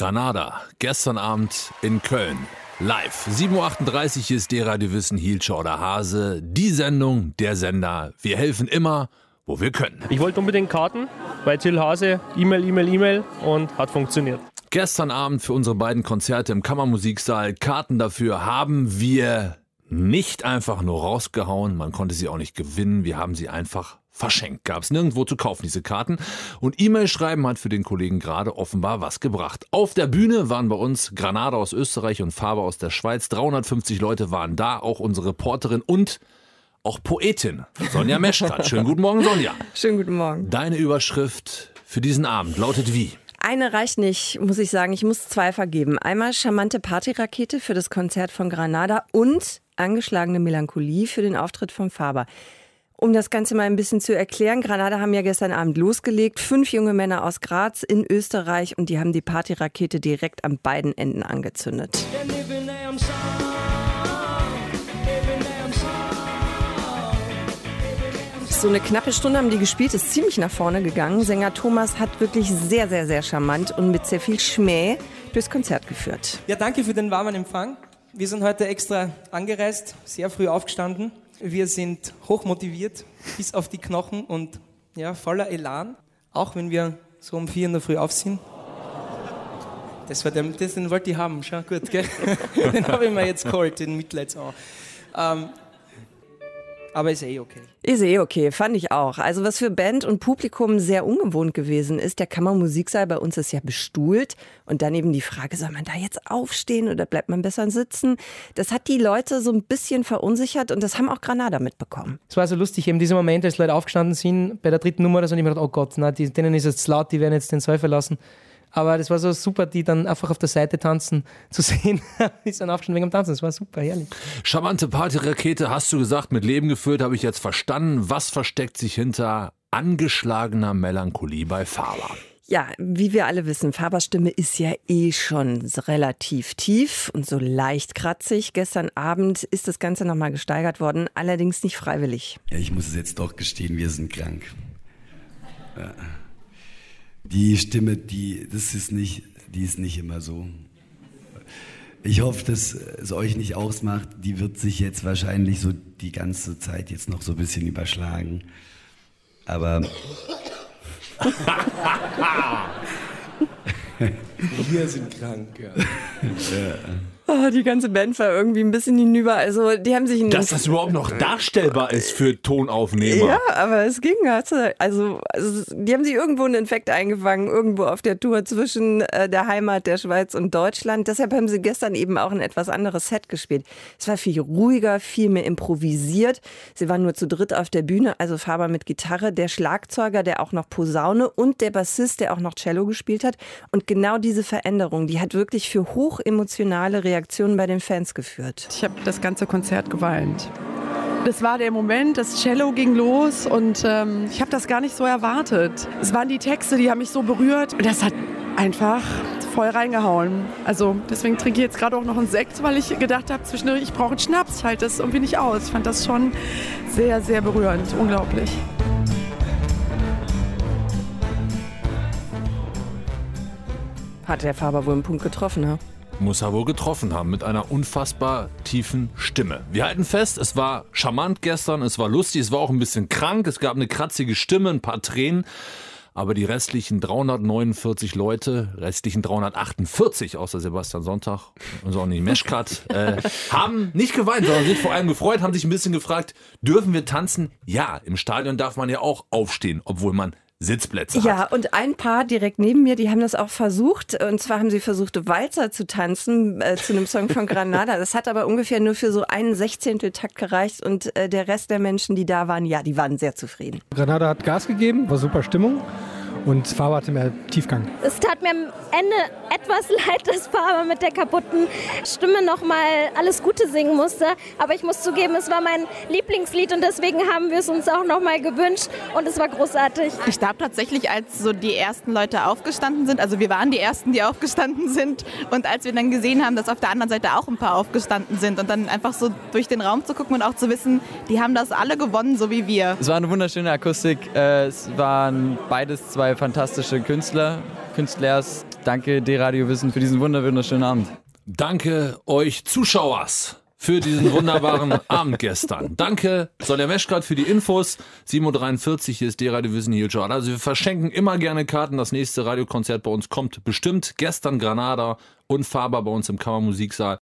Granada, gestern Abend in Köln. Live, 7.38 Uhr ist derer, die wissen, Hielscher oder Hase. Die Sendung, der Sender. Wir helfen immer, wo wir können. Ich wollte unbedingt Karten bei Till Hase. E-Mail und hat funktioniert. Gestern Abend für unsere beiden Konzerte im Kammermusiksaal. Karten dafür haben wir nicht einfach nur rausgehauen. Man konnte sie auch nicht gewinnen. Wir haben sie einfach verschenkt. Gab es nirgendwo zu kaufen, diese Karten. Und E-Mail schreiben hat für den Kollegen gerade offenbar was gebracht. Auf der Bühne waren bei uns Granada aus Österreich und Faber aus der Schweiz. 350 Leute waren da, auch unsere Reporterin und auch Poetin Sonja Meschkat. Schönen guten Morgen, Sonja. Schönen guten Morgen. Deine Überschrift für diesen Abend lautet wie? Eine reicht nicht, muss ich sagen. Ich muss zwei vergeben. Einmal charmante Partyrakete für das Konzert von Granada und angeschlagene Melancholie für den Auftritt von Faber. Um das Ganze mal ein bisschen zu erklären, Granada haben ja gestern Abend losgelegt. 5 junge Männer aus Graz in Österreich und die haben die Partyrakete direkt an beiden Enden angezündet. So eine knappe Stunde haben die gespielt, ist ziemlich nach vorne gegangen. Sänger Thomas hat wirklich sehr, sehr, sehr charmant und mit sehr viel Schmäh durchs Konzert geführt. Ja, danke für den warmen Empfang. Wir sind heute extra angereist, sehr früh aufgestanden. Wir sind hochmotiviert, bis auf die Knochen und ja, voller Elan. Auch wenn wir so um 4 in der Früh aufziehen. Den wollte ich haben, schau, gut, gell? Den habe ich mir jetzt geholt, den Mitleidsau. Aber ist okay. Ist okay, fand ich auch. Also was für Band und Publikum sehr ungewohnt gewesen ist, der Kammermusiksaal bei uns ist ja bestuhlt und dann eben die Frage, soll man da jetzt aufstehen oder bleibt man besser sitzen? Das hat die Leute so ein bisschen verunsichert und das haben auch Granada mitbekommen. Es war so lustig, eben dieser Moment, als Leute aufgestanden sind, bei der 3. Nummer, da sind ich mir gedacht, oh Gott, na, denen ist es zu laut, die werden jetzt den Saal verlassen. Aber das war so super, die dann einfach auf der Seite tanzen zu sehen. Die sind aufgestanden wegen dem Tanzen, das war super, herrlich. Charmante Partyrakete, hast du gesagt, mit Leben gefüllt, habe ich jetzt verstanden. Was versteckt sich hinter angeschlagener Melancholie bei Faber? Ja, wie wir alle wissen, Fabers Stimme ist ja schon relativ tief und so leicht kratzig. Gestern Abend ist das Ganze nochmal gesteigert worden, allerdings nicht freiwillig. Ja, ich muss es jetzt doch gestehen, wir sind krank. Ja. Die Stimme, die ist nicht immer so. Ich hoffe, dass es euch nicht ausmacht. Die wird sich jetzt wahrscheinlich so die ganze Zeit jetzt noch so ein bisschen überschlagen. Aber Wir sind krank, ja. ja. Oh, die ganze Band war irgendwie ein bisschen hinüber. Also die haben sich dass das überhaupt noch darstellbar ist für Tonaufnehmer. Ja, aber es ging. Also die haben sich irgendwo einen Infekt eingefangen, irgendwo auf der Tour zwischen der Heimat der Schweiz und Deutschland. Deshalb haben sie gestern eben auch ein etwas anderes Set gespielt. Es war viel ruhiger, viel mehr improvisiert. Sie waren nur zu dritt auf der Bühne, also Faber mit Gitarre, der Schlagzeuger, der auch noch Posaune und der Bassist, der auch noch Cello gespielt hat. Und genau diese Veränderung, die hat wirklich für hochemotionale Reaktionen bei den Fans geführt. Ich habe das ganze Konzert geweint. Das war der Moment, das Cello ging los und ich habe das gar nicht so erwartet. Es waren die Texte, die haben mich so berührt und das hat einfach voll reingehauen. Also deswegen trinke ich jetzt gerade auch noch einen Sekt, weil ich gedacht habe, zwischendurch, ich brauche einen Schnaps, ich halte das irgendwie nicht aus. Ich fand das schon sehr, sehr berührend, unglaublich. Hat der Faber wohl einen Punkt getroffen, ne? Muss er wohl getroffen haben, mit einer unfassbar tiefen Stimme. Wir halten fest, es war charmant gestern, es war lustig, es war auch ein bisschen krank, es gab eine kratzige Stimme, ein paar Tränen. Aber die restlichen 349 Leute, restlichen 348 außer Sebastian Sonntag und auch nicht Meschkat, haben nicht geweint, sondern sind vor allem gefreut, haben sich ein bisschen gefragt, dürfen wir tanzen? Ja, im Stadion darf man ja auch aufstehen, obwohl man Sitzplätze hat. Ja, und ein Paar direkt neben mir, die haben das auch versucht. Und zwar haben sie versucht, Walzer zu tanzen zu einem Song von Granada. Das hat aber ungefähr nur für so einen Sechzehnteltakt gereicht. Und der Rest der Menschen, die da waren, ja, die waren sehr zufrieden. Granada hat Gas gegeben, war super Stimmung. Und Faber hatte mehr Tiefgang. Es tat mir am Ende etwas leid, dass Faber mit der kaputten Stimme nochmal alles Gute singen musste. Aber ich muss zugeben, es war mein Lieblingslied und deswegen haben wir es uns auch nochmal gewünscht und es war großartig. Ich glaube tatsächlich, als so die ersten Leute aufgestanden sind, also wir waren die Ersten, die aufgestanden sind und als wir dann gesehen haben, dass auf der anderen Seite auch ein paar aufgestanden sind und dann einfach so durch den Raum zu gucken und auch zu wissen, die haben das alle gewonnen, so wie wir. Es war eine wunderschöne Akustik, es waren beides zwei fantastische Künstlers Danke D-Radio Wissen für diesen wunderschönen Abend. Danke euch Zuschauers für diesen wunderbaren Abend gestern. Danke Sonja Meschkat für die Infos. 7.43 Uhr, hier ist D-Radio Wissen, hier Joel. Also wir verschenken immer gerne Karten. Das nächste Radiokonzert bei uns kommt bestimmt. Gestern Granada und Faber bei uns im Kammermusiksaal.